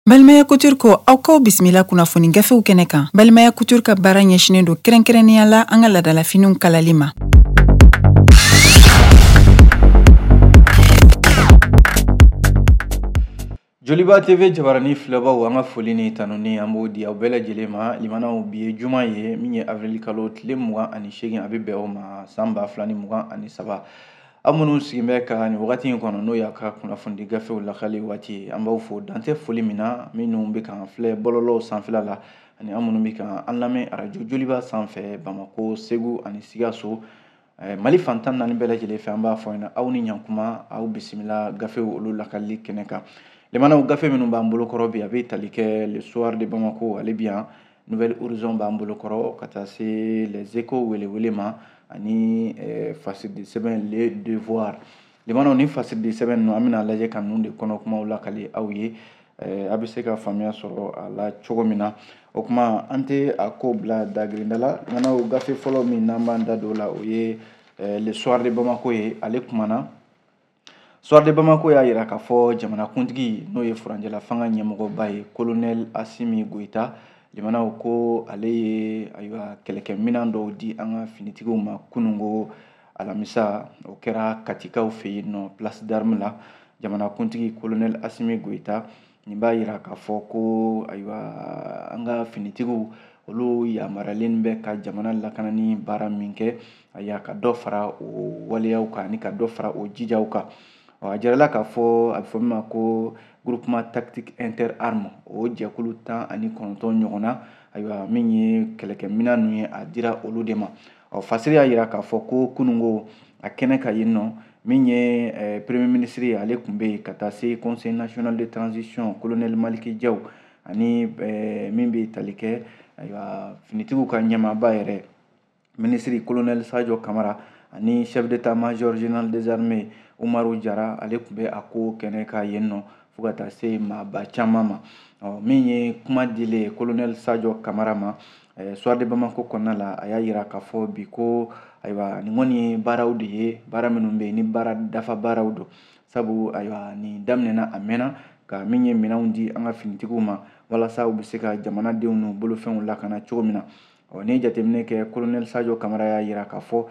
Balimaya Couture ko aw kaw bisimila kunnafoni gafew kɛnɛ kan. Balimaya Couture ka baara ɲɛsinen don kɛrɛnkɛrɛnnenya la an ka ladalafiniw kalali ma. Joliba TV jabarani filɛbaw an ka foli ni tanuni an b'o di aw bɛɛ lajɛlen ma limanaw bi ye juma ye min ye avril kalo tile 28 a bɛ bɛn o ma san 2023 aw minnu sigin bɛ ka nin wagati in kɔnɔ n'o y'a ka kunnafoni gafew lakali waati an b'aw fo dantɛ foli min na minnu bɛ k'an filɛ bɔlɔlɔw sanfɛla la ani an minnu bɛ k'an lamɛn radio Joliba sanfɛ Bamako, Segu ani Sikaso Mali fantan naani bɛɛ lajɛlen fɛ an b'a fɔ ɲɛna aw ni ɲankuma aw bisimila gafew olu lakali kɛnɛ kan. Lemanaw gafe minnu b'an bolokɔrɔ bi a bɛ tali kɛ le soir de Bamako ale bi yan Nouvelle Horizon b'an bolokɔrɔ ka taa se les Échos welewele ma ani fasidi sɛbɛn le devoir lemanaw ni fasidi sɛbɛn ninnu an bɛna lajɛ ka ninnu de kɔnɔ kumaw lakali aw ye a bɛ se ka faamuya sɔrɔ a la cogo min na o kuma an tɛ a ko bila dagirinda la lemanaw gafe fɔlɔ min n'an b'an da don o la o ye le soir de Bamako ye ale kumana Soir de Bamako y'a jira k'a fɔ jamanakuntigi n'o ye furanjɛla fanga ɲɛmɔgɔba ye colonel Asimi Goïta limanaw ko ale ye ayiwa kɛlɛkɛminɛn dɔw di an ka finitigiw ma kunungo alamisa o kɛra Katikaw fɛ yen nɔ place d'armes la jamanakuntigi colonel Asimi Goïta nin b'a jira k'a fɔ ko ayiwa an ka finitigiw olu yamaruyalen bɛ ka jamana lakanani baara min kɛ ayiwa ka dɔ fara o waleyaw kan ani ka dɔ fara o jijaw kan a jirala k'a fɔ a bɛ fɔ min ma ko groupement tactique inter armes o jɛkulu 19 ɲɔgɔn na ayiwa min ye kɛlɛkɛminɛn ninnu ye a dira olu de ma fasiri y'a jira k'a fɔ ko kunungo a kɛnɛ ka yen nɔ min ye premier ministre ye ale tun bɛ yen ka taa se conseil national de transition colonel Maliki Diaw ani min bɛ tali kɛ ayiwa finitigiw ka ɲɛmaaba yɛrɛ ministre colonel Sajo Kamara ani chef d'état-major général des armées Umaru Jara ale tun bɛ a ko kɛnɛ ka yen nɔ fo ka taa se maaba caman ma min ye kuma dilen colonel Sajo Kamara ma soir de Bamako kɔnɔna la a y'a jira k'a fɔ bi ko ayiwa nin kɔni ye baaraw de ye baara minnu bɛ yen ni baara dafa baaraw don sabu ayiwa nin daminɛna a mɛnna ka min ye minɛnw di an ka finitigiw ma walasa u bɛ se ka jamanadenw n'u bolofɛnw lakana cogo min na ni jateminɛ kɛ colonel Sajo Kamara y'a jira k'a fɔ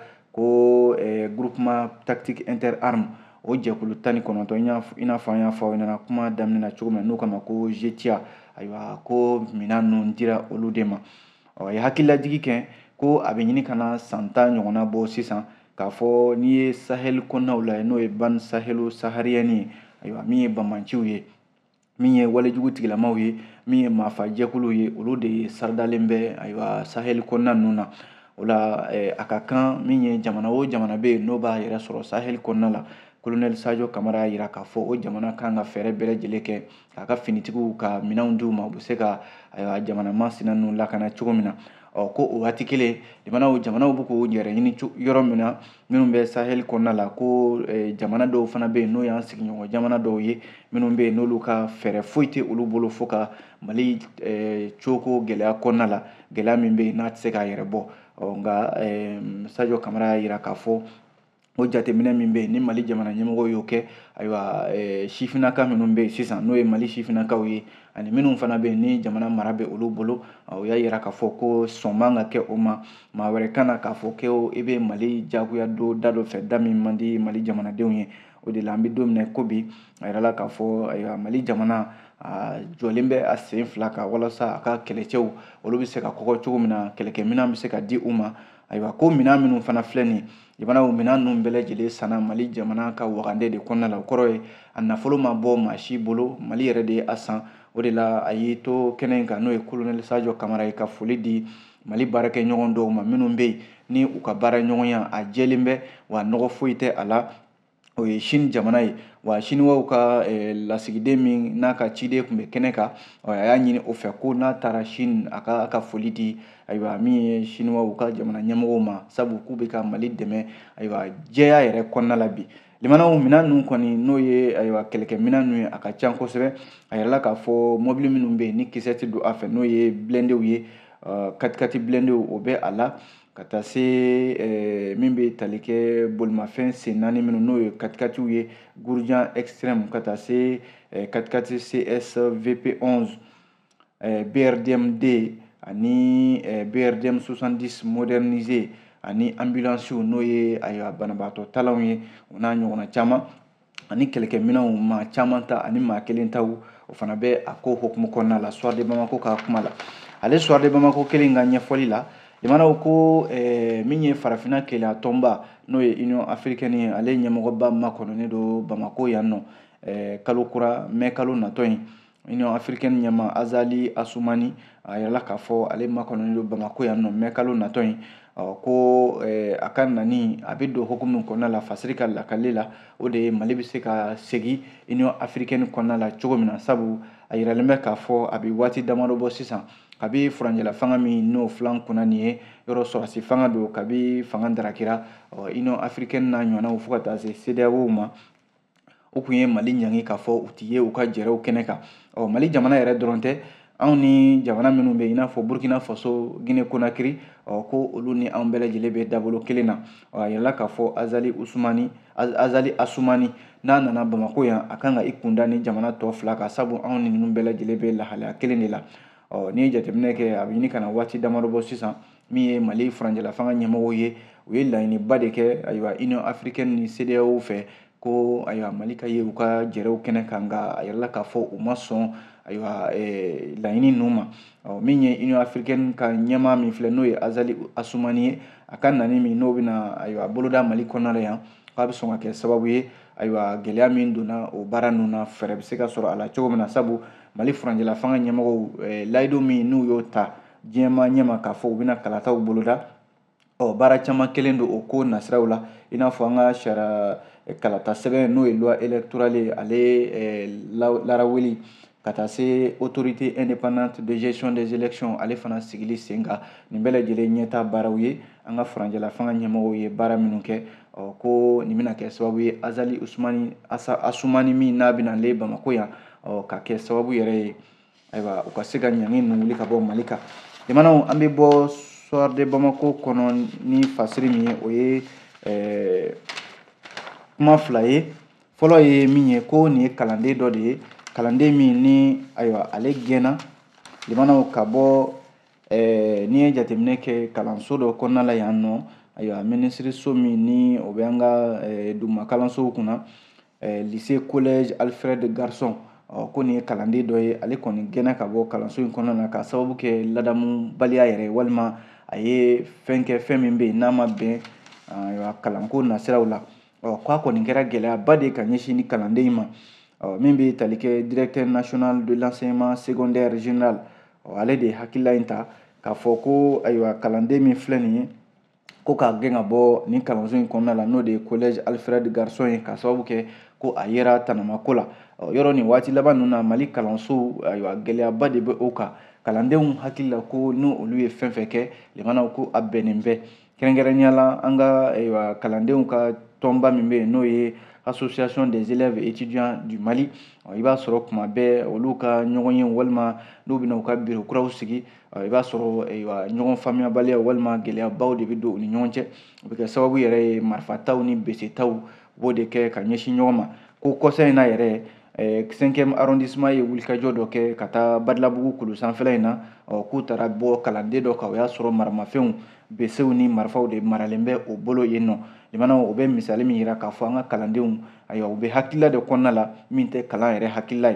ko groupement tactique inter armes o jɛkulu 19 i n'a fɔ an y'a fɔ aw ɲɛna kuma daminɛ cogo min na n'o kama ko GTIA ayiwa ko minɛn ninnu dira olu de ma a ye hakililajigi kɛ ko a bɛ ɲini ka na san 10 ɲɔgɔnna bɔ sisan k'a fɔ n'i ye Sahel kɔnɔnaw la n'o ye ban Sahelo saharienne ye ayiwa min ye bamanciw ye min ye walejugu tigilamaw ye min ye maafa jɛkuluw ye olu de ye saradalen bɛ ayiwa Sahel kɔnɔna ninnu na o la a ka kan min ye jamana o jamana bɛ yen n'o b'a yɛrɛ sɔrɔ Sahel kɔnɔna la colonel Sajo Kamara y'a jira k'a fɔ o jamana kan ka fɛɛrɛ bɛɛ lajɛlen kɛ k'a ka finitigiw ka minɛnw d'u ma u bɛ se ka jamana masina ninnu lakana cogo min na ko o waati kelen jamanaw bɛ k'u yɛrɛ ɲini yɔrɔ min na minnu bɛ Sahel kɔnɔna la ko jamana dɔw fana bɛ yen n'o y'an sigiɲɔgɔn jamana dɔw ye minnu bɛ yen n'olu ka fɛɛrɛ foyi tɛ olu bolo fo ka Mali coko gɛlɛya kɔnɔna la gɛlɛya min bɛ yen n'a tɛ se k'a yɛrɛ bɔ nka Sajo Kamara y'a jira k'a fɔ o jateminɛ min bɛ yen ni Mali jamana ɲɛmɔgɔw y'o kɛ ayiwa sifinnaka minnu bɛ yen sisan n'o ye Mali sifinnakaw ye ani minnu fana bɛ yen ni jamana mara bɛ olu bolo o y'a jira k'a fɔ ko sɔn man ka kɛ o ma maa wɛrɛ kana k'a fɔ ko i bɛ Mali jagoya don da dɔ fɛ da min man di Mali jamanadenw ye o de la an bɛ don min na ko bi a yirala k'a fɔ ayiwa Mali jamana a jɔlen bɛ a sen fila kan walasa a ka kɛlɛcɛw olu bɛ se ka kɔgɔ cogo min na kɛlɛkɛminɛn bɛ se ka di u ma ayiwa ko minɛn minnu fana filɛ nin ye jamanaw minɛn ninnu bɛɛ lajɛlen sanna Mali jamana ka wagande de kɔnɔna la o kɔrɔ ye a nafolo ma bɔ maa si bolo Mali yɛrɛ de ye a san o de la a y'i to kɛnɛ in kan n'o ye colonel Sajo Kamara ye ka foli di Mali baarakɛɲɔgɔn dɔw ma minnu bɛ yen ni u ka baara ɲɔgɔnya a jɛlen bɛ wa nɔgɔ foyi tɛ a la o ye Chine jamana ye wa Chinois ka lasigiden min n'a ka ciden tun bɛ kɛnɛ kan a y'a ɲini o fɛ ko n'a taara Chine a ka foli di ayiwa min ye Chinois ka jamana ɲɛmɔgɔw ma sabu k'u bɛ ka Mali dɛmɛ ayiwa jɛya yɛrɛ kɔnɔna la bi limanaw minɛn ninnu kɔni n'o ye ayiwa kɛlɛkɛminɛn ninnu ye a ka ca kosɛbɛ a yirala k'a fɔ mobili minnu bɛ yen ni kisɛ tɛ don a fɛ n'o ye blendew ye 4x4 blendew o bɛ a la ka taa se min bɛ tali kɛ bolimafɛn sen 4 minnu n'o ye katikatiw ye Gourdian extrême ka taa se katikati CS VP11 BRDM-D ani BRDM 70 modernisé ani ambulance n'o ye ayiwa banabaatɔ talanw ye o n'a ɲɔgɔnna caman ani kɛlɛkɛminɛnw maa caman ta ani maa kelen taw o fana bɛ a ko hukumu kɔnɔna la Soir de Bamako ka kuma la ale Soir de Bamako kelen ka ɲɛfɔli la limanaw ko min ye farafinna keleya tɔnba n'o ye Union africaine ye ale ɲɛmɔgɔba makɔnɔnen don Bamako yan nɔ kalo kura mai kalo natɔ in Union africaine ɲɛma Azali Assoumani a yirala k'a fɔ ale makɔnɔnen don Bamako yan nɔ mai kalo natɔ in ko a ka nani a bɛ don hukumu kɔnɔna la fasiri ka lakale la o de ye Mali bɛ se ka segin Union africaine kɔnɔna la cogo min na sabu a yiralen bɛ k'a fɔ a bɛ waati damadɔ bɔ sisan kabi furanjɛla fanga min n'o filan kunna nin ye yɔrɔ sɔrɔsi fanga don kabi fanga darakira Union africaine n'a ɲɔgɔnnaw fo ka taa se CEDEAO ma o kun ye Mali ɲangi k'a fɔ u tɛ ye u ka jɛrɛw kɛnɛ kan Mali jamana yɛrɛ dɔrɔn tɛ anw ni jamana minnu bɛ i n'a fɔ Burkina Faso Guinée Conakry ko olu ni anw bɛɛ lajɛlen bɛ dabolo kelen na a yirala k'a fɔ Azali Assoumani n'a nana Bamako yan a kan ka i kunda ni jamana tɔ fila kan sabu anw ni ninnu bɛɛ lajɛlen bɛ lahalaya kelen de la n'i ye jateminɛ kɛ a bɛ ɲini ka na waati damadɔ bɔ sisan min ye Mali furanjɛla fanga ɲɛmɔgɔw ye u ye laɲiniba de kɛ ayiwa Union africaine ni CEDEAO fɛ ko ayiwa Mali ka ye u ka jɛrɛw kɛnɛ kan nka a yirala k'a fɔ u ma sɔn ayiwa laɲini ninnu ma min ye Union africaine ka ɲɛmaa min filɛ n'o ye Azali Assoumani ye a ka nani min n'o bɛna ayiwa boloda Mali kɔnɔna la yan k'a bɛ sɔn ka kɛ sababu ye ayiwa gɛlɛya min donna o baara ninnu na fɛɛrɛ bɛ se ka sɔrɔ a la cogo min na sabu Mali furanjɛla fanga ɲɛmɔgɔw layidu min n'u y'o ta diɲɛma ɲɛma k'a fɔ u bɛna kalataw boloda baara caman kelen don o ko nasiraw la i n'a fɔ an ka sariya kalata sɛbɛn n'o ye loi électorale ye ale laraweli ka taa se autorité indépendante de gestion des élections ale fana sigili sen kan nin bɛɛ lajɛlen ɲɛta baaraw ye an ka furanjɛla fanga ɲɛmɔgɔw ye baara minnu kɛ ko nin bɛna kɛ sababu ye Azali Assoumani min n'a bɛna le Bamako yan ka kɛ sababu yɛrɛ ye ayiwa u ka se ka ɲangi ninnu wuli ka bɔ Mali kan jamanaw an bɛ bɔ Soir de Bamako kɔnɔ ni fasiri min ye o ye kuma fila ye fɔlɔ ye min ye ko nin ye kalanden dɔ de ye kalanden min ni ayiwa ale gɛnna limanaw ka bɔ n'i ye jateminɛ kɛ kalanso dɔ kɔnɔna la yan nɔ ayiwa minisiriso min ni o bɛ an ka duguma kalansow kunna lycée collège Alfred Garçon ko nin ye kalanden dɔ ye ale kɔni gɛnna ka bɔ kalanso in kɔnɔna na ka sababu kɛ ladamubaliya yɛrɛ walima a ye fɛn kɛ fɛn min bɛ yen n'a ma bɛn kalanko nasiraw la k'a kɔni kɛra gɛlɛyaba de ka ɲɛsin ni kalanden in ma min bɛ tali kɛ directeur national de l'enseignement secondaire général ale de ye hakilila in ta k'a fɔ ko ayiwa kalanden min filɛ nin ye ko k'a gɛn ka bɔ nin kalanso in kɔnɔna la n'o de ye collège Alfred Garçon ye ka sababu kɛ ko a yera tanamako la yɔrɔ nin waati laban ninnu na Mali kalanso ayiwa gɛlɛyaba de bɛ o kan kalandenw hakili la ko ni olu ye fɛn fɛn kɛ limanaw ko a bɛnnen bɛ kɛrɛnkɛrɛnnenya la an ka ayiwa kalandenw ka tɔnba min bɛ yen n'o ye association des élèves étudiants du Mali i b'a sɔrɔ kuma bɛɛ olu ka ɲɔgɔn ye walima n'u bɛna u ka bureau kuraw sigi i b'a sɔrɔ ɲɔgɔn faamuyabaliya walima gɛlɛyabaw de bɛ don u ni ɲɔgɔn cɛ o bɛ kɛ sababu yɛrɛ ye marifataw ni besetaw u b'o de kɛ ka ɲɛsin ɲɔgɔn ma ko kɔsa in na yɛrɛ 5e arrondissement ye wulikajɔ dɔ kɛ ka taa Badilabugu kulu sanfɛla in na k'u taara bɔ kalanden dɔ kan o y'a sɔrɔ maramafɛnw besew ni marifaw de maralen bɛ o bolo yen nɔ limanaw o bɛ misali min yira k'a fɔ an ka kalandenw ayiwa u bɛ hakilila de kɔnɔna la min tɛ kalan yɛrɛ hakilila ye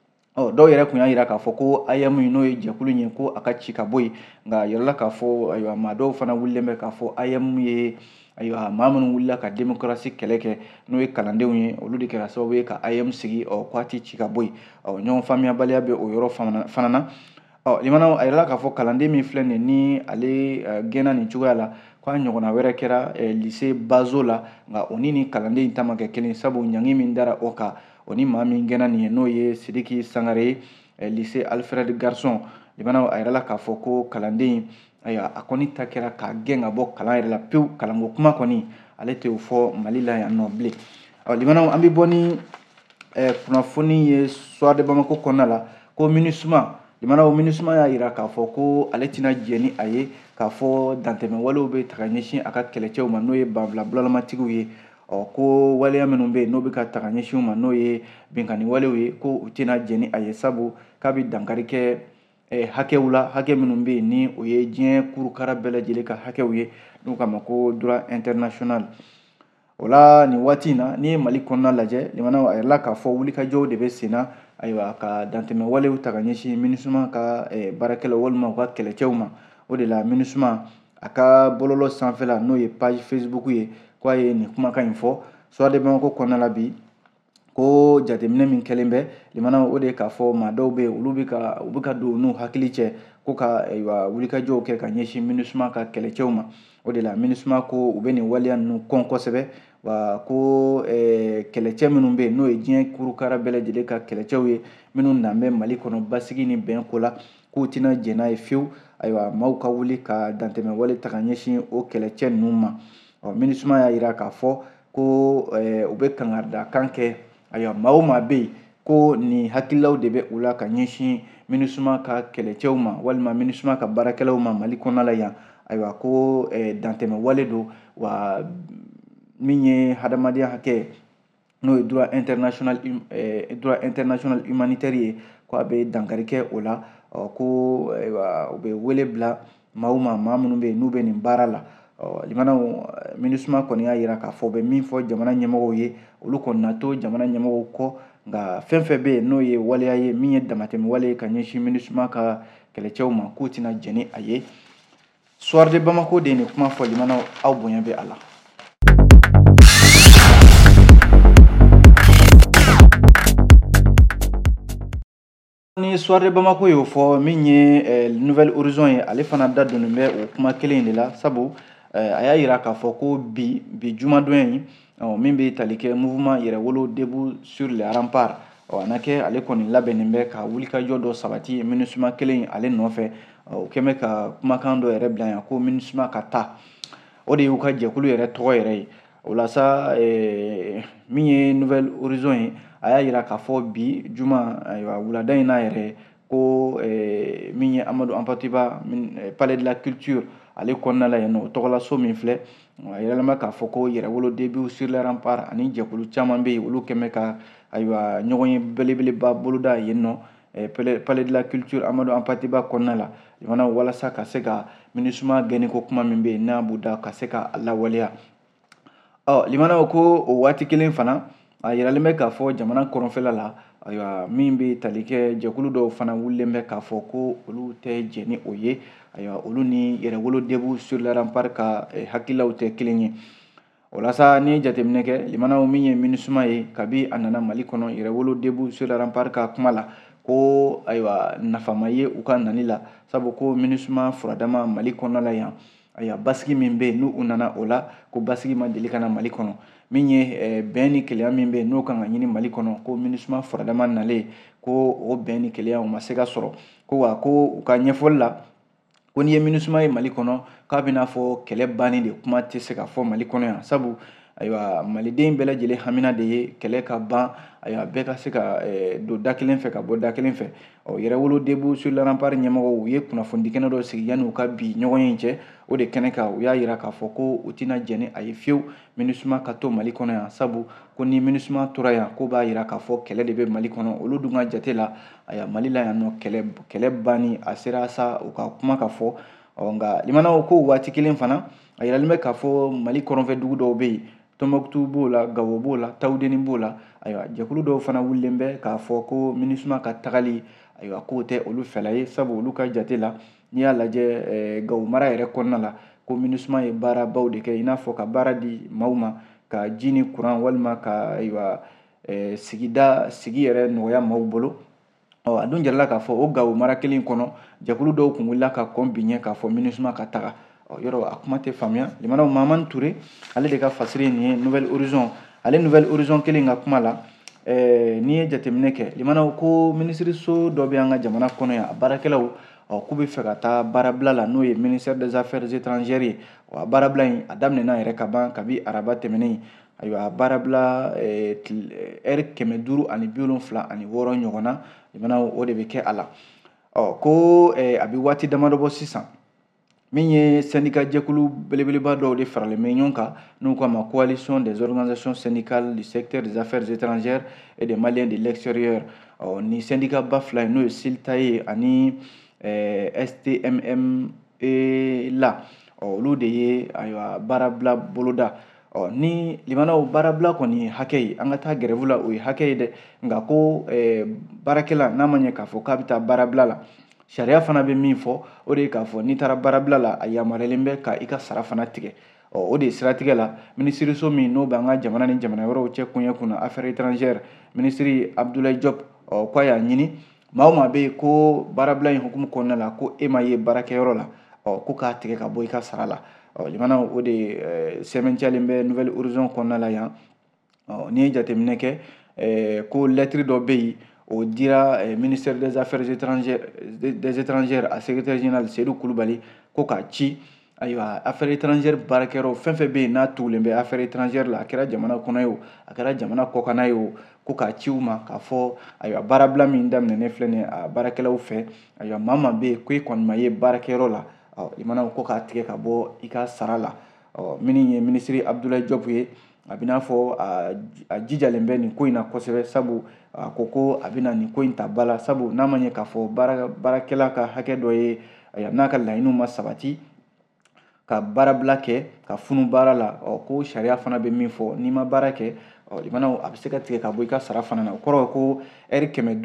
dɔw yɛrɛ tun y'a yira k'a fɔ ko AEM n'o ye jɛkulu ye ko a ka ci ka bɔ yen nka a yirala k'a fɔ ayiwa maa dɔw fana wulilen bɛ k'a fɔ AEM ye ayiwa maa minnu wulila ka démocratie kɛlɛ kɛ n'o ye kalandenw ye olu de kɛra sababu ye ka AEM sigi k'a ti ci ka bɔ yen ɲɔgɔn faamuyabaliya bɛ o yɔrɔ fana na limanaw a yirala k'a fɔ kalanden min filɛ nin ni ale gɛnna nin cogoya la k'a ɲɔgɔnna wɛrɛ kɛra lycée Bazo la nka o ni kalanden in ta ma kɛ kelen sabu ɲangi min dara o kan o ni maa min gɛnna nin ye n'o ye Sidiki Sangare lycée Alfred Garçon limanaw a yirala k'a fɔ ko kalanden ayiwa a kɔni ta kɛra k'a gɛn ka bɔ kalan yɛrɛ la pewu kalanko kuma kɔni ale tɛ o fɔ Mali la yan nɔ bilen limanaw an bɛ bɔ ni kunnafoni ye Soir de Bamako kɔnɔna la ko MINUSMA limana o MINUSMA y'a yira k'a fɔ ko ale tɛna jɛ ni a ye k'a fɔ dantɛmɛ walew bɛ ta ka ɲɛsin a ka kɛlɛcɛw ma n'o ye banfula bulalamaatigiw ye ko waleya minnu bɛ yen n'o bɛ ka ta ka ɲɛsin u ma n'o ye binkani walew ye ko u tɛna jɛ ni a ye sabu k'a bɛ dankari kɛ hakɛw la hakɛ minnu bɛ yen ni o ye diɲɛ kurukara bɛɛ lajɛlen ka hakɛw ye n'u k'a ma ko droit international. O la nin waati in na n'i ye Mali kɔnɔna lajɛ limana a yirala k'a fɔ wulikajɔw de bɛ sen na ayiwa ka dantɛmɛ walew ta ka ɲɛsin MINUSMA ka baarakɛlaw walima u ka kɛlɛcɛw ma. O de la MINUSMA a ka bɔlɔlɔ sanfɛla n'o ye page Facebook ye k'a ye nin kumakan in fɔ Soir de Bamako kɔnɔna la bi ko jateminɛ min kɛlen bɛ limana o de ye k'a fɔ maa dɔw bɛ yen u bɛ ka don n'u hakili cɛ ko ka wulikajɔw kɛ ka ɲɛsin MINUSMA ka kɛlɛcɛw ma. O de la MINUSMA ko u bɛ nin waleya ninnu kɔn kosɛbɛ wa ko kɛlɛcɛ minnu bɛ yen n'o ye diɲɛ kurukara bɛɛ lajɛlen ka kɛlɛcɛw ye minnu nan bɛ Mali kɔnɔ basigi ni bɛn ko la k'u tɛna jɛn n'a ye fiyewu ayiwa maaw ka wuli ka dantɛmɛ wale ta ka ɲɛsin o kɛlɛcɛ ninnu ma. MINUSMA y'a yira k'a fɔ ko u bɛ kangaridakan kɛ ayiwa maa o maa bɛ yen ko nin hakililaw de bɛ u la ka ɲɛsin MINUSMA ka kɛlɛcɛw ma walima MINUSMA ka baarakɛlaw ma Mali kɔnɔna la yan ayiwa ko dantɛmɛ wale don wa min ye hadamadenya hakɛ n'o ye droit international humanitaire ye ko a bɛ dankari kɛ o la ko u bɛ wele bila maaw ma maa minnu bɛ yen n'u bɛ nin baara la limana MINUSMA kɔni y'a yira k'a fɔ u bɛ min fɔ jamana ɲɛmɔgɔw ye olu kɔni na to jamana ɲɛmɔgɔw kɔ nka fɛn fɛn bɛ yen n'o ye waleya ye min ye damatɛmɛ wale ye ka ɲɛsin MINUSMA ka kɛlɛcɛw ma k'u tɛna jɛn ni a ye. Soir de Bamako de ye nin kuma fɔ limana aw bonya bɛ a la. Ni Soir de Bamako y'o fɔ min ye Nouvelle Horizon ye ale fana da donnen bɛ o kuma kelen de la sabu a y'a yira k'a fɔ ko bi jumadonya in min bɛ tali kɛ mouvement yɛrɛwolo debout sur les remparts a na kɛ ale kɔni labɛnnen bɛ ka wulikajɔ dɔ sabati MINUSMA kelen ale nɔfɛ o kɛn bɛ ka kumakan dɔ yɛrɛ bila yan ko MINUSMA ka taa o de y'u ka jɛkulu yɛrɛ tɔgɔ yɛrɛ ye. O la sa min ye Nouvelle Horizon ye a y'a yira k'a fɔ bi juma ayiwa wulada in na yɛrɛ ko min ye Amadu Ampatiba Palais de la Culture ale kɔnɔna la yen nɔ o tɔgɔla so min filɛ a yirala k'a fɔ ko yɛrɛwolo début sur les remparts ani jɛkulu caman bɛ yen olu kɛn bɛ ka ayiwa ɲɔgɔn ye belebeleba boloda yen nɔ Palais de la Culture Amadu Ampatiba kɔnɔna la limana walasa ka se ka MINUSMA gɛnniko kuma min bɛ yen n'a b'u da ka se ka lawaleya. Limana ko o waati kelen fana a yiralen bɛ k'a fɔ jamana kɔrɔnfɛla la ayiwa min bɛ tali kɛ jɛkulu dɔw fana wulilen bɛ k'a fɔ ko olu tɛ jɛn ni o ye ayiwa olu ni yɛrɛwolo debout sur les remparts ka hakililaw tɛ kelen ye. O la sa n'i ye jateminɛ kɛ limana min ye MINUSMA ye kabi a nana Mali kɔnɔ yɛrɛwolo debout sur les remparts ka kuma la ko ayiwa nafama ye u ka nali la sabu ko MINUSMA furadama Mali kɔnɔna la yan ayiwa basigi min bɛ yen n'u nana o la ko basigi ma deli ka na Mali kɔnɔ min ye bɛn ni kɛlɛya min bɛ yen n'o kan ka ɲini Mali kɔnɔ ko MINUSMA furadama nalen ko o bɛn ni kɛlɛya o ma se ka sɔrɔ ko wa ko u ka ɲɛfɔli la ko n'i ye MINUSMA ye Mali kɔnɔ k'a bɛ n'a fɔ kɛlɛ bannen de kuma tɛ se ka fɔ Mali kɔnɔ yan sabu ayiwa maliden bɛɛ lajɛlen hamina de ye kɛlɛ ka ban ayiwa bɛɛ ka se ka don da kelen fɛ ka bɔ da kelen fɛ yɛrɛwolo debout sur les remparts ɲɛmɔgɔw u ye kunnafoni kɛnɛ dɔ sigi yanni u ka bi ɲɔgɔn ye cɛ o de kɛnɛ kan u y'a yira k'a fɔ ko u tɛna jɛn ni a ye fiyewu MINUSMA ka to Mali kɔnɔ yan sabu ko ni MINUSMA tora yan ko b'a yira k'a fɔ kɛlɛ de bɛ Mali kɔnɔ olu dun ka jate la ayiwa Mali la yan nɔ kɛlɛ banni a sera sa u ka kuma ka fɔ nka limanaw ko waati kelen fana a yiralen bɛ k'a fɔ Mali kɔrɔnfɛ dugu dɔw bɛ yen Tɔnbɔkutu b'o la Gawo b'o la Tawudeni b'o la ayiwa jɛkulu dɔw fana wulilen bɛ k'a fɔ ko MINUSMA ka tagali ayiwa k'o tɛ olu fɛla ye sabu olu ka jate la n'i y'a lajɛ Gawo mara yɛrɛ kɔnɔna la ko MINUSMA ye baarabaw de kɛ i n'a fɔ ka baara di maaw ma ka ji ni kuran walima ka ayiwa sigi yɛrɛ nɔgɔya maaw bolo a dun jirala k'a fɔ o Gawo mara kelen kɔnɔ jɛkulu dɔw kun wulila ka kɔn bi ɲɛ k'a fɔ MINUSMA ka taga yɔrɔ a kuma tɛ faamuya limanaw Mamani Ture ale de ka fasiri nin ye Nouvelle Horizon ale Nouvelle Horizon kelen ka kuma la n'i ye jateminɛ kɛ limanaw ko minisiriso dɔ bɛ an ka jamana kɔnɔ yan a baarakɛlaw k'u bɛ fɛ ka taa baarabila la n'o ye ministère des affaires étrangères ye a baarabila in a daminɛna yɛrɛ ka ban kabi araba tɛmɛnen ayiwa baarabila heure 576 ɲɔgɔn na limanaw o de bɛ kɛ a la ko a bɛ waati damadɔ bɔ sisan min ye syndicat jɛkulu belebeleba dɔw de faralen bɛ ɲɔgɔn kan n'u k'a ma coalition des organisations syndicales du secteur des affaires étrangères et des Maliens de l'extérieur ni syndicat ba fila n'o ye SILTA ye ani STMM la olu de ye ayiwa baarabila boloda ni limanaw baarabila kɔni ye hakɛ ye an ka taa grève la o ye hakɛ ye dɛ nka ko baarakɛla n'a ma ɲɛ k'a fɔ k'a bɛ taa baarabila la sariya fana bɛ min fɔ o de ye k'a fɔ n'i taara baarabila la a yamaruyalen bɛ ka i ka sara fana tigɛ o de ye siratigɛ la minisiriso min n'o bɛ an ka jamana ni jamana wɛrɛw cɛ kuɲɛ kunna affaires étrangères minisiri Abdoulaye Diop k'a y'a ɲini maa o maa bɛ yen ko baarabila in hukumu kɔnɔna la ko e ma ye baarakɛyɔrɔ la ko k'a tigɛ ka bɔ i ka sara la limanaw o de sɛbɛntiyalen bɛ Nouvelle Horizon kɔnɔna la yan n'i ye jateminɛ kɛ ko lettre dɔ bɛ yen o dira ministère des affaires étrangères a secrétaire général Seydou Kulubali ko k'a ci ayiwa affaires étrangères baarakɛyɔrɔ fɛn fɛn bɛ yen n'a tugulen bɛ affaires étrangères la a kɛra jamana kɔnɔ ye o a kɛra jamana kɔkanna ye o ko k'a ci u ma k'a fɔ ayiwa baarabila min daminɛnen filɛ nin ye a baarakɛlaw fɛ ayiwa maa maa bɛ yen ko i kɔni ma ye baarakɛyɔrɔ la limanaw ko k'a tigɛ ka bɔ i ka sara la min ye minisiri Abdoulaye Diop ye a bɛ n'a fɔ a jijalen bɛ nin ko in na kosɛbɛ sabu a ko a bɛna nin ko in ta ba la sabu n'a ma ɲɛ k'a fɔ baarakɛla ka hakɛ dɔ ye n'a ka laɲiniw ma sabati ka baarabila kɛ ka funu baara la ko sariya fana bɛ min fɔ n'i ma baara kɛ limanaw a bɛ se ka tigɛ ka bɔ i ka sara fana na o kɔrɔ ye ko ɛri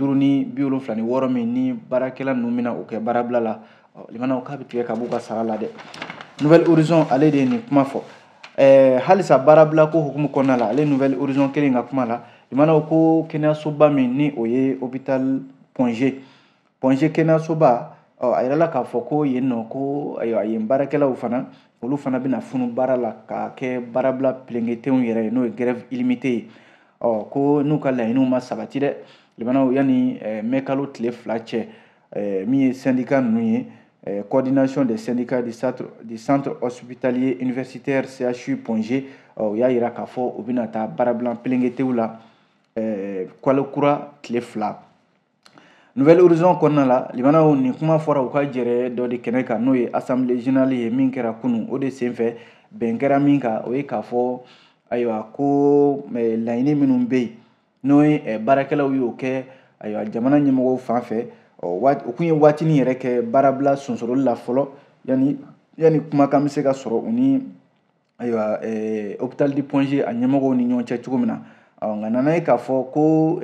576 min ni baarakɛla ninnu bɛna o kɛ baarabila la limanaw k'a bɛ tigɛ ka bɔ u ka sara la dɛ Nouvelle Horizon ale de ye nin kuma fɔ halisa baarabila ko hukumu kɔnɔna la ale Nouvelle Horizon kelen ka kuma la limanaw ko kɛnɛyasoba min ni o ye hôpital Pongé kɛnɛyasoba a yirala k'a fɔ ko yen nɔ ko ayiwa yen baarakɛlaw fana olu fana bɛna funu baara la k'a kɛ baarabila pelengetenw yɛrɛ ye n'o ye grève illimité ye ko n'u ka laɲiniw ma sabati dɛ limanaw yanni mɛkalo tile 2 cɛ min ye syndicat ninnu ye coordination des syndicats du centre hospitalier universitaire CHU Pongé u y'a yira k'a fɔ u bɛna taa baarabila pelengetenw la kalo kura tile 2 Nouvelle Horizon kɔnɔna la limanaw nin kuma fɔra u ka jɛrɛ dɔ de kɛnɛ kan n'o ye assemblée générale ye min kɛra kunun o de senfɛ bɛn kɛra min kan o ye k'a fɔ ayiwa ko laɲini minnu bɛ yen n'o ye baarakɛlaw y'o kɛ ayiwa jamana ɲɛmɔgɔw fan fɛ o kun ye waatinin yɛrɛ kɛ baarabila sonsɔrɔli la fɔlɔ yanni kumakan bɛ se ka sɔrɔ u ni ayiwa hôpital du Pongé a ɲɛmɔgɔw ni ɲɔgɔn cɛ cogo min na nka nana ye k'a fɔ ko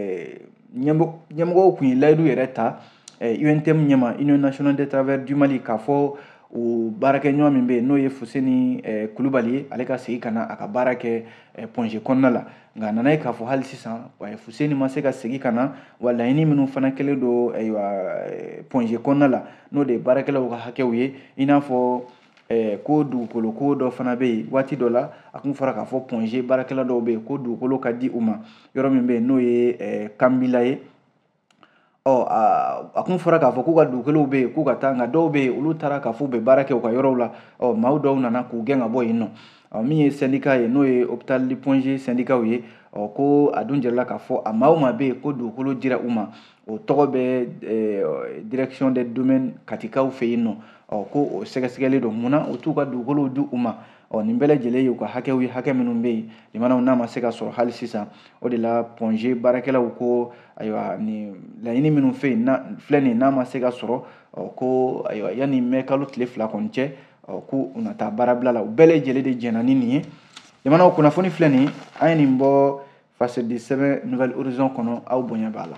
ɲɛmɔgɔw kun ye layidu yɛrɛ ta UNTM ɲɛma Union nationale des travailleurs du Mali k'a fɔ o baarakɛɲɔgɔn min bɛ yen n'o ye Fuseni Kulubali ye ale ka segin ka na a ka baara kɛ Pongé kɔnɔna la nka a nana ye k'a fɔ hali sisan Fuseni ma se ka segin ka na wa laɲini minnu fana kɛlen don Pongé kɔnɔna la n'o de ye baarakɛlaw ka hakɛw ye i n'a fɔ ko dugukolo ko dɔ fana bɛ yen waati dɔ la a kun fɔra k'a fɔ Pongé baarakɛla dɔw bɛ yen ko dugukolo ka di u ma yɔrɔ min bɛ yen n'o ye Kambila ye a kun fɔra k'a fɔ k'u ka dugukolow bɛ yen k'u ka taa nka dɔw bɛ yen olu taara k'a fɔ u bɛ baara kɛ u ka yɔrɔw la maaw dɔw nana k'u gɛn ka bɔ yen nɔ min ye syndicat ye n'o ye hôpital du Pongé syndicat ye ko a dun jɛra k'a fɔ a maa o maa bɛ yen ko dugukolo dira u ma o tɔgɔ bɛ direction des domaines katikaw fɛ yen nɔ ko o sɛgɛsɛgɛlen don mun na o t'u ka dugukolow di u ma nin bɛɛ lajɛlen ye u ka hakɛw ye hakɛ minnu bɛ yen limanaw n'a ma se ka sɔrɔ hali sisan o de la Pongé baarakɛlaw ko ayiwa nin laɲini minnu fɛ yen filɛ nin n'a ma se ka sɔrɔ ko ayiwa yanni mɛkalo tile 2 kɔni cɛ ko u na taa baarabila la u bɛɛ lajɛlen de jɛnna ni nin ye limanaw kunnafoni filɛ nin an ye nin bɔ fasɛdi sɛbɛn Nouvelle Horizon kɔnɔ aw bonya b'a la.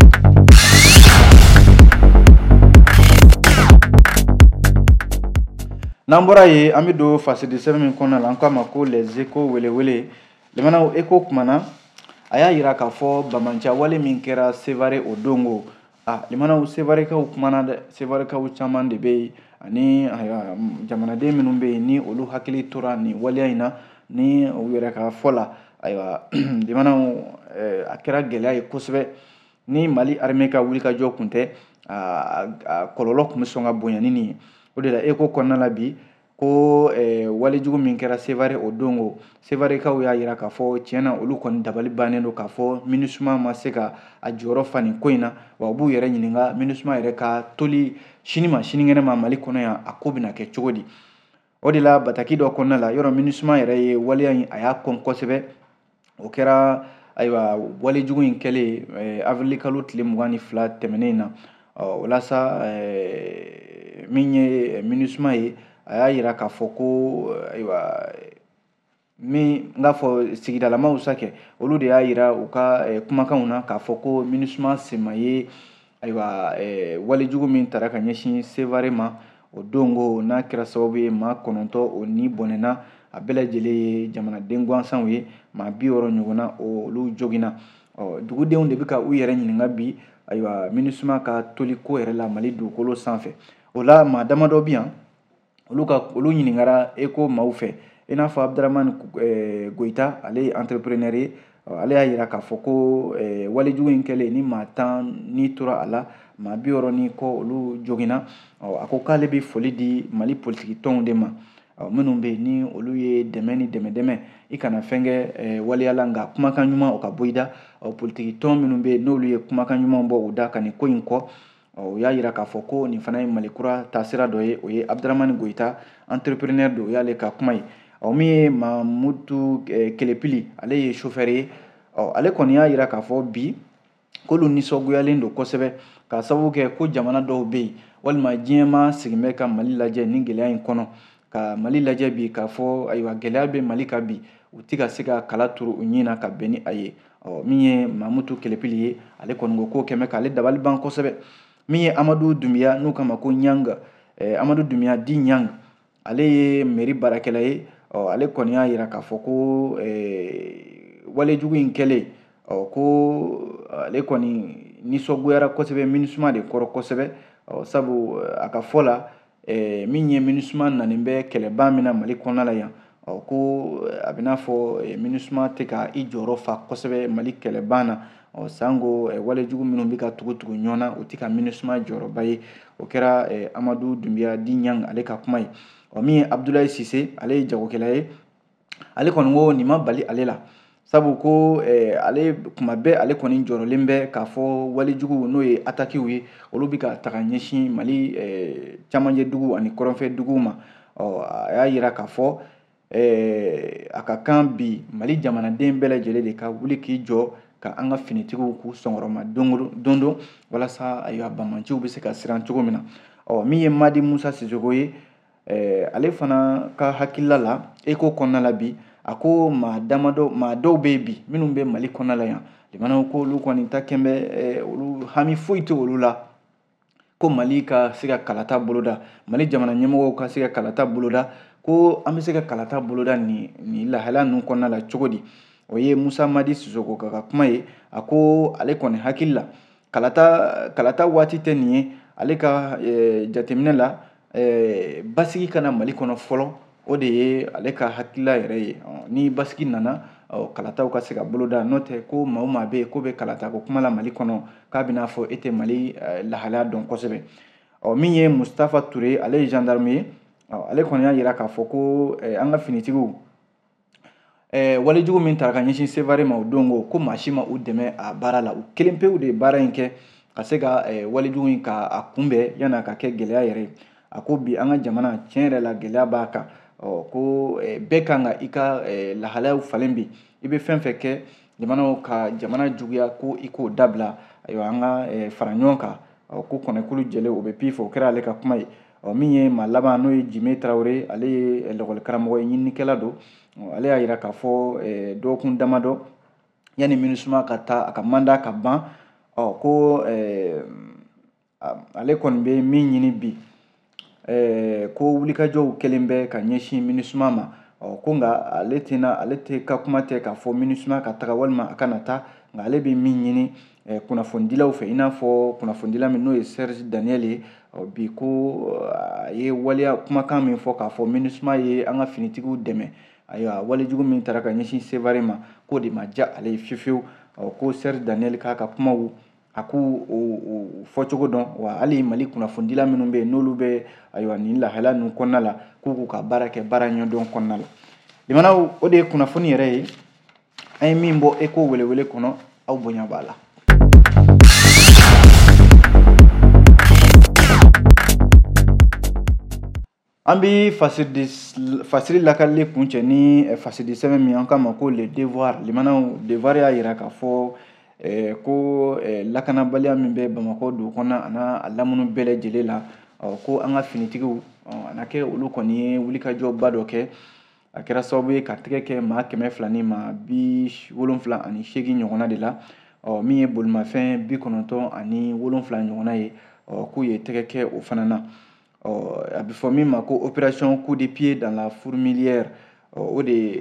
N'an bɔra yen an bɛ don fasɛdi sɛbɛn min kɔnɔna la an k'a ma ko les échos welewele limanaw écho kumana a y'a yira k'a fɔ bamanciya wale min kɛra Sevare o dongo limanaw Sevarekaw kumana dɛ Sevarekaw caman de bɛ yen ani jamanaden minnu bɛ yen ni olu hakili tora nin waleya in na ni u yɛrɛ ka fɔ la ayiwa limanaw a kɛra gɛlɛya ye kosɛbɛ ni Mali armée ka wulikajɔ kun tɛ a kɔlɔlɔ tun bɛ sɔn ka bonya ni nin ye o de la écho kɔnɔna la bi ko wale jugu min kɛra Sevare o dongo Sevare kaw y'a yira k'a fɔ tiɲɛna olu kɔni dabali bannen don k'a fɔ MINUSMA ma se ka a jɔyɔrɔ fa nin ko in na wa u b'u yɛrɛ ɲininka MINUSMA yɛrɛ ka toli sini ma sinikɛnɛ ma Mali kɔnɔ yan a ko bɛna kɛ cogo di. O de la bataki dɔ kɔnɔna la yɔrɔ MINUSMA yɛrɛ ye waleya in a y'a kɔn kosɛbɛ. O kɛra ayiwa wale jugu in kɛlen avril kalo tile 22 tɛmɛnen na o la sa min ye MINUSMA ye a y'a yira k'a fɔ ko ayiwa min n k'a fɔ sigidalamaw sakɛ olu de y'a yira u ka kumakanw na k'a fɔ ko MINUSMA sen ma ye ayiwa wale jugu min tara ka ɲɛsin Sevare ma o dongo n'a kɛra sababu ye maa 9 o ni bɔnɛna a bɛɛ lajɛlen ye jamanaden gansanw ye maa 60 ɲɔgɔnna olu joginna dugudenw de bɛ ka u yɛrɛ ɲininka bi ayiwa MINUSMA ka toli ko yɛrɛ la Mali dugukolo sanfɛ o la maa damadɔ bi yan olu ɲininkara ECHO maaw fɛ i n'a fɔ Abdramane Goyita ale ye entrepreneur ye ale y'a yira k'a fɔ ko wale jugu in kɛlen ni maa 10 ni tora a la maa 60 ni kɔ olu joginna a ko k'ale bɛ foli di Mali politiki tɔnw de ma minnu bɛ yen ni olu ye dɛmɛ ni dɛmɛ i kana fɛn kɛ waliyala nka kumakan ɲuman o ka bɔ i da politiki tɔn minnu bɛ yen n'olu ye kumakan ɲuman bɔ u da ka nin ko in kɔ u y'a yira k'a fɔ ko nin fana ye Malikura taasira dɔ ye o ye Abdramane Goyita entrepreneur don o y'ale ka kuma ye min ye Mamutu Kelepili ale ye chauffeur ye ale kɔni y'a yira k'a fɔ bi k'olu nisɔngoyalen don kosɛbɛ k'a sababu kɛ ko jamana dɔw bɛ yen walima diɲɛma sigin bɛ ka Mali lajɛ nin gɛlɛya in kɔnɔ ka Mali lajɛ bi k'a fɔ ayiwa gɛlɛya bɛ Mali kan bi u tɛ ka se ka kala turu u ɲin na ka bɛn ni a ye min ye Mamutu Kelepili ye ale kɔni ko k'o kɛmɛ k'ale dabali ban kosɛbɛ min ye Amadu Dunbiya n'u k'a ma ko Ɲanga Amadu Dunbiya di Ɲang ale ye mairie baarakɛla ye ale kɔni y'a yira k'a fɔ ko wale jugu in kɛlen ko ale kɔni nisɔngoyara kosɛbɛ MINUSMA de kɔrɔ kosɛbɛ sabu a ka fɔ la min ye MINUSMA nanen bɛ kɛlɛba min na Mali kɔnɔna la yan ko a bɛ n'a fɔ MINUSMA tɛ ka i jɔyɔrɔ fa kosɛbɛ Mali kɛlɛba na sango wale jugu minnu bɛ ka tugu ɲɔgɔn na o tɛ ka MINUSMA jɔyɔrɔba ye o kɛra Amadu Dunbiya di Ɲang ale ka kuma ye min ye Abdoulaye Cisse ale ye jagokɛla ye ale kɔni ko nin ma bali ale la sabu ko ale kuma bɛɛ ale kɔni jɔrɔlen bɛ k'a fɔ walejugu n'o ye attaquew ye olu bɛ ka taga ɲɛsin Mali camancɛ dugu ani kɔrɔnfɛ duguw ma a y'a yira k'a fɔ a ka kan bi Mali jamanaden bɛɛ lajɛlen de ka wuli k'i jɔ ka an ka finitigiw k'u sɔngɔrɔma don walasa ayiwa bamanciw bɛ se ka siran cogo min na min ye Madi Musa Sisoko ye ale fana ka hakilila la ECHO kɔnɔna la bi a ko maa dɔw bɛ yen bi minnu bɛ Mali kɔnɔna la yan jamanaw ko olu kɔni ta kɛn bɛ olu hami foyi tɛ olu la ko Mali ka se ka kalata boloda Mali jamana ɲɛmɔgɔw ka se ka kalata boloda ko an bɛ se ka kalata boloda nin lahala ninnu kɔnɔna la cogo di o ye Musa Madi Sisoko ka kuma ye a ko ale kɔni hakili la kalata waati tɛ nin ye ale ka jateminɛ la basigi kana Mali kɔnɔ fɔlɔ o de ye ale ka hakilila yɛrɛ ye ni basigi nana kalataw ka se ka boloda n'o tɛ ko maa o maa bɛ yen ko bɛ kalata ko kuma la Mali kɔnɔ k'a bɛ n'a fɔ e tɛ Mali lahalaya dɔn kosɛbɛ min ye Mustafa Ture ale ye gendarme ye ale kɔni y'a yira k'a fɔ ko an ka finitigiw walejugu min tara ka ɲɛsin Sevare ma o dongo ko maa si ma u dɛmɛ a baara la u kelen pewu de ye baara in kɛ ka se ka walejugu in ka kunbɛn yan'a ka kɛ gɛlɛya yɛrɛ ye a ko bi an ka jamana tiɲɛ yɛrɛ la gɛlɛya b'a kan ko bɛɛ kan ka i ka lahalayaw falen bi i bɛ fɛn fɛn kɛ jamanaw ka jamana juguya ko i k'o dabila ayiwa an ka fara ɲɔgɔn kan ko kɔnɔkulu jɛlen o bɛ pif o kɛra ale ka kuma ye min ye maa laban n'o ye Jime Tarawele ale ye lakɔli karamɔgɔ ye ɲininikɛla don ale y'a yira k'a fɔ dɔgɔkun damadɔ yanni MINUSMA ka taa a ka mandat ka ban ko ale kɔni bɛ min ɲini bi ko wulikajɔw kɛlen bɛ ka ɲɛsin MINUSMA ma ko nka ale tɛ ka kuma tɛ k'a fɔ MINUSMA ka taga walima a kana taa nka ale bɛ min ɲini kunnafonidilaw fɛ i n'a fɔ kunnafonidila min n'o ye Serge Daniel ye bi ko a ye waleya kumakan min fɔ k'a fɔ MINUSMA ye an ka finitigiw dɛmɛ ayiwa walejugu min taara ka ɲɛsin Sevare ma k'o de ma diya ale ye fiyewu ko Serge Daniel k'a ka kumaw a k'u fɔcogo dɔn wa hali Mali kunnafondila minnu bɛ yen n'olu bɛ ayiwa nin lahala ninnu kɔnɔna la k'u ka baara kɛ baara ɲɛdɔn kɔnɔna la. Limanaw o de ye kunnafoni yɛrɛ ye an ye min bɔ Eco welewele kɔnɔ aw bonya b'a la. An bɛ fasiri lakalili kun cɛ ni fasidi sɛbɛn min an k'a ma ko le devoir. Limanaw devoir y'a jira k'a fɔ ko lakanabaliya min bɛ Bamakɔ dugu kɔnɔ a n'a lamini bɛɛ lajɛlen la ko an ka finitigiw a na kɛ olu kɔni ye wulikajɔba dɔ kɛ a kɛra sababu ye ka tɛgɛ kɛ maa 200 ni maa 78 ɲɔgɔnna de la min ye bolimafɛn 97 ɲɔgɔnna ye k'u ye tɛgɛ kɛ o fana na. A bɛ fɔ min ma ko opération coup de pied dans la fourmilière o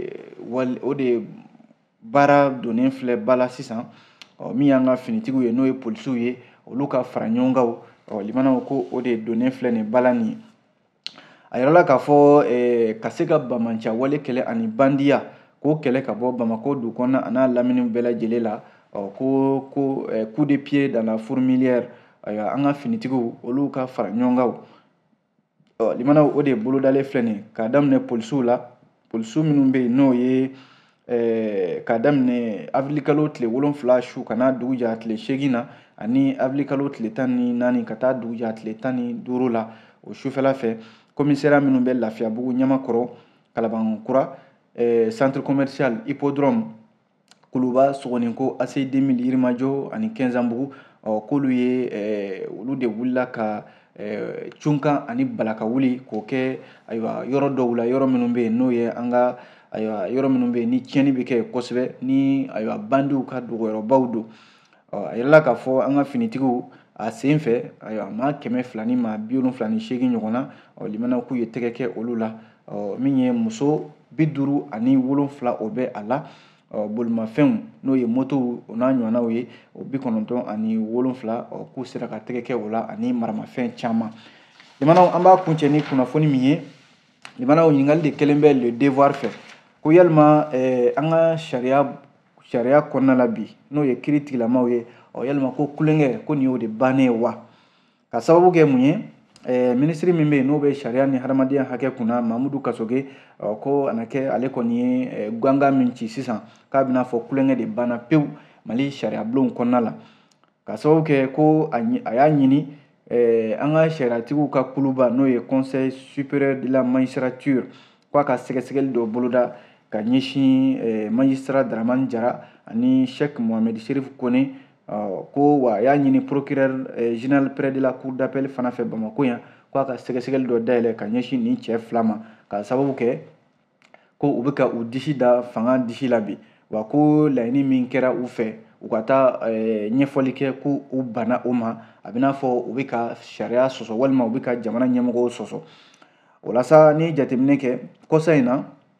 de baara donnen filɛ ba la sisan min y'an ka finitigiw ye n'o ye polisiw ye olu ka fara ɲɔgɔn kan limanaw ko o de donnen filɛ nin bala nin ye. A yirala k'a fɔ ka se ka bamanciya wale kɛlɛ ani bandiya k'o kɛlɛ ka bɔ Bamakɔ dugu kɔnɔna a n'a lamini bɛɛ lajɛlen la ko coup de pied dans la fourmilière an ka finitigiw olu ka fara ɲɔgɔn kan. Limanaw o de bolodalen filɛ nin k'a daminɛ polisiw la polisiw minnu bɛ yen n'o ye k'a daminɛ avril kalo tile 7 su ka n'a dugu jɛ tile 8 na ani avril kalo tile 14 ka taa dugu jɛ tile 15 la o sufɛla fɛ commissariat minnu bɛ Lafiyabugu Ɲamakɔrɔ Kalabankura centre commercial hippodrome Kuluba Sogoninko AC 2000 Yirimajɔ ani Kɛnzanbugu k'olu ye olu de wulila ka cunkan ani balaka wuli k'o kɛ ayiwa yɔrɔ dɔw la yɔrɔ minnu bɛ yen n'o ye an ka ayiwa yɔrɔ minnu bɛ yen ni tiɲɛni bɛ kɛ kosɛbɛ ni ayiwa bandiw ka dogoyɔrɔbaw don a yirala k'a fɔ an ka finitigiw a sen fɛ ayiwa maa 200 ni maa 78 ɲɔgɔnna limanaw k'u ye tɛgɛ kɛ olu la min ye muso 57 o bɛ a la bolimafɛnw n'o ye motow o n'a ɲɔgɔnnaw ye o 97 k'u sera ka tɛgɛ kɛ o la ani maramafɛn caman. Limanaw an b'a kuncɛ ni kunnafoni min ye limanaw ɲininkali de kɛlen bɛ le devoir fɛ ko yalima an ka sariya kɔnɔna la bi n'o ye kiiri tigilamaw ye yalima ko kulonkɛ ko nin y'o de bannen ye wa ka sababu kɛ mun ye minisiri min bɛ yen n'o bɛ sariya ni hadamadenya hakɛ kunna Mamudu Kasoge ko a na kɛ ale kɔni ye gangan min ci sisan k'a bɛna fɔ kulonkɛ de banna pewu Mali sariya bulon kɔnɔna la ka sababu kɛ ko a y'a ɲini an ka sariyatigiw ka kuluba n'o ye conseil supérieur de la magistrature k'a ka sɛgɛsɛgɛli dɔ boloda ka ɲɛsin magistrat Daramani Jara ani Cheikh Mohamed Sherif Kone ko wa a y'a ɲini procureur général près de la cour d'appel fana fɛ Bamakɔ yan k'a ka sɛgɛsɛgɛli dɔ dayɛlɛ ka ɲɛsin nin cɛ 2 ma ka sababu kɛ ko u bɛ ka u disi da fanga disi la bi wa ko laɲini min kɛra u fɛ u ka taa ɲɛfɔli kɛ ko u banna o ma a bɛ n'a fɔ u bɛ ka sariya sɔsɔ walima u bɛ ka jamana ɲɛmɔgɔw sɔsɔ walasa ni jateminɛ kɛ kɔsa in na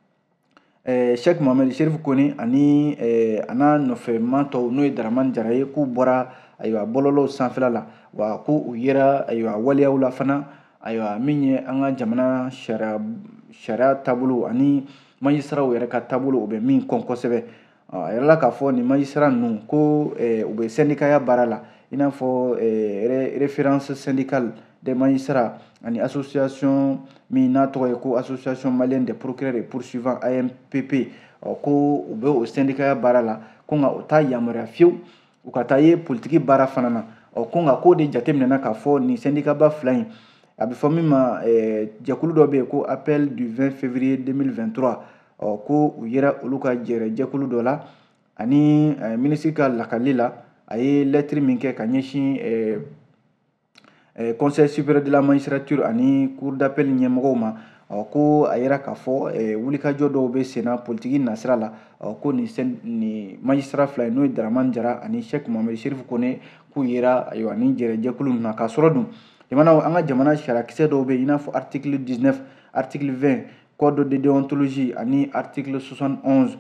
Cheikh Mohamed Sherif Kone ani a n'a nɔfɛman tɔw n'o ye Daramani Jara ye k'u bɔra ayiwa bɔlɔlɔw sanfɛla la wa ko u yera ayiwa waleyaw la fana ayiwa min ye an ka jamana sariya taabolo ani magistraw yɛrɛ ka taabolo o bɛ min kɔn kosɛbɛ a yirala k'a fɔ nin magistrat ninnu ko u bɛ syndicaya baara la i n'a fɔ référence syndicale des magistrats ani association min n'a tɔgɔ ye ko association malienne des procureurs et poursuivants AMPP ko u bɛ o syndicaya baara la ko nka o t'a yamaruya fiyewu u ka taa ye politiki baara fana na ko nka k'o de jateminɛna k'a fɔ nin syndicaba 2 in a bɛ fɔ min ma jɛkulu dɔ bɛ yen ko appel du 20 février 2023 ko u yera olu ka jɛkulu dɔ la ani minisiri ka lakali la a ye lettre min kɛ ka ɲɛsin conseil supérieur de la magistrature ani cour d'appel ɲɛmɔgɔw ma ko a yera k'a fɔ wulikajɔ dɔw bɛ senna politiki nasira la ko nin magistrat 2 n'o ye Daramani Jara ani Cheikh Mohamed Sherif Kone k'u yera ayiwa nin jɛkulu ninnu na k'a sɔrɔ dun jamana an ka jamana sariyakisɛ dɔw bɛ yen i n'a fɔ article 19 article 20 code de déontologie ani article 71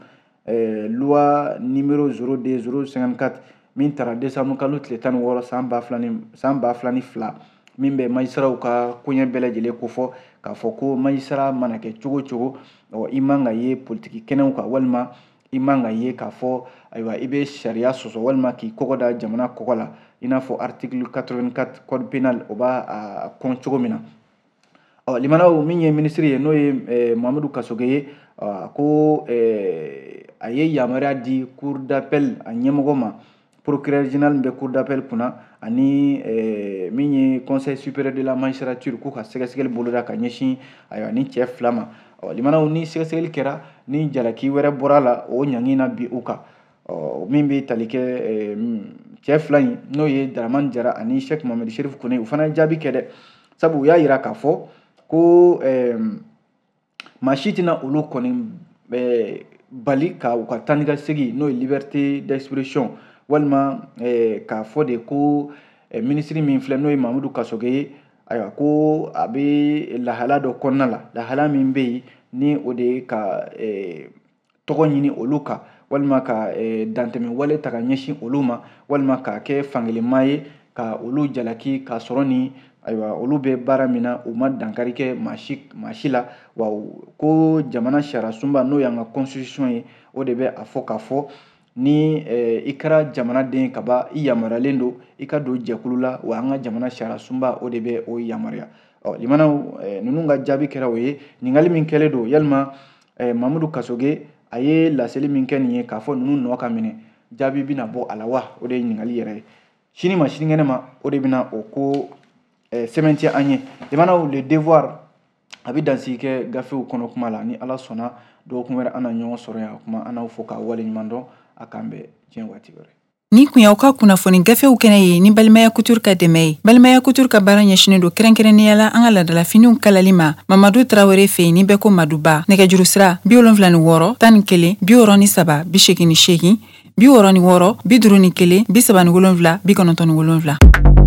loi numéro 02/054 min taara décembre kalo tile 16 san 2002 min bɛ magistraw ka koɲɛ bɛɛ lajɛlen kofɔ k'a fɔ ko magistrat mana kɛ cogo cogo i man ka ye politiki kɛnɛw kan walima i man ka ye k'a fɔ ayiwa i bɛ sariya sɔsɔ walima k'i kɔgɔ da jamana kɔgɔ la i n'a fɔ article 84 code pénal o b'a kɔn cogo min na. Limanaw min ye ministre ye n'o ye Mamadou Kasoge ye ko a ye yamaruya di cour d'appel a ɲɛmɔgɔ ma, procureur général bɛ cour d'appel kunna ani min ye conseil supérieur de la magistrature k'u ka sɛgɛsɛgɛli boloda ka ɲɛsin ayiwa ni cɛ 2 ma. Limanaw ni sɛgɛsɛgɛli kɛra ni jalaki wɛrɛ bɔra la o ɲangi na bi u kan min bɛ tali kɛ cɛ 2 in n'o ye Daramani Jara ani Cheikh Mohamed Sherif Kone, u fana jaabi kɛ dɛ, sabu u y'a yira k'a fɔ ko maa si tɛna olu kɔni bali ka u ka taa ni ka segin n'o ye liberté d'expression, walima k'a fɔ de ko ministre min filɛ n'o ye Mamadou Kasoge ye ayiwa ko a bɛ lahala dɔ kɔnɔna la, lahala min bɛ yen ni o de ye ka tɔgɔ ɲini olu kan, walima ka dantɛmɛ wale ta ka ɲɛsin olu ma, walima ka kɛ fangelenma ye ka olu jalaki k'a sɔrɔ ni ayiwa olu bɛ baara min na u ma dankari kɛ maa si la, wa ko jamana sariya sunba n'o y'an ka constitution ye o de bɛ a fɔ k'a fɔ ni i kɛra jamanaden ka ban i yamaruyalen don i ka don jɛkulu la, wa an ka jamana sariya sunba o de bɛ o yamaruya. Limanaw ninnu ka jaabi kɛra o ye. Ɲininkali min kɛlen don yalima Mamadou Kasoge a ye laseli min kɛ nin ye k'a fɔ ninnu nɔ ka minɛ, jaabi bɛna bɔ a la wa, o de ye ɲininkali yɛrɛ ye. Sini ma sinikɛnɛ ma o de bɛna o ko sɛbɛntiya an ye. Limanaw le devoir a bɛ dansigi kɛ gafew kɔnɔ kuma la, ni Ala sɔnna dɔgɔkun wɛrɛ an na ɲɔgɔn sɔrɔ yan kuma an n'aw fɔ k'a waleɲuman dɔn a k'an bɛn diɲɛ waati wɛrɛ. Ni kun y'aw ka kunnafoni gafew kɛnɛ ye ni Balimaya Couture ka dɛmɛ ye. Balimaya Couture ka baara ɲɛsinen don kɛrɛnkɛrɛnnenya la an ka ladalafiniw kalali ma. Mamadou Traoré fɛ yen ni bɛɛ ko Maduba. Nɛgɛjuru sira 76 11 63 88 66 61 51 37 97.